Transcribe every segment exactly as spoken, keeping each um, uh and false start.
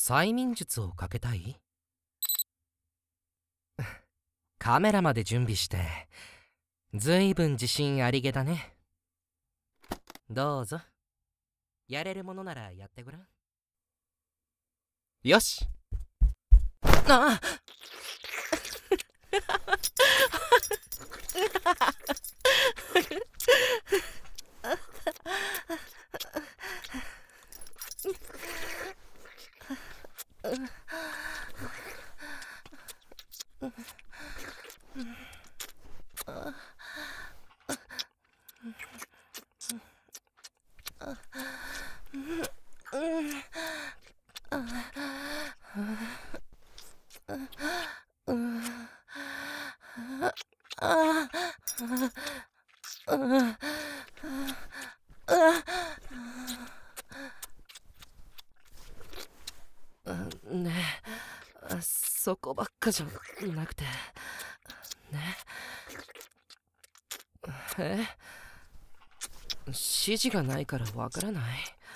催眠術をかけたい？カメラまで準備して、ずいぶん自信ありげだね。どうぞ。やれるものならやってごらん。よし。あねえ、そこばっかじゃなくてね。え、指示がないからわからない。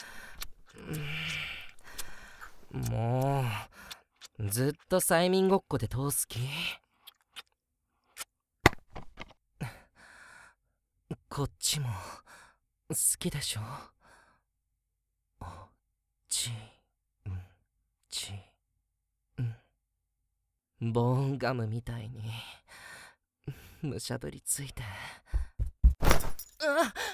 もうずっと催眠ごっこで通す気？こっちも好きでしょ？おちんちんボーンガムみたいにむしゃぶりついて。あっ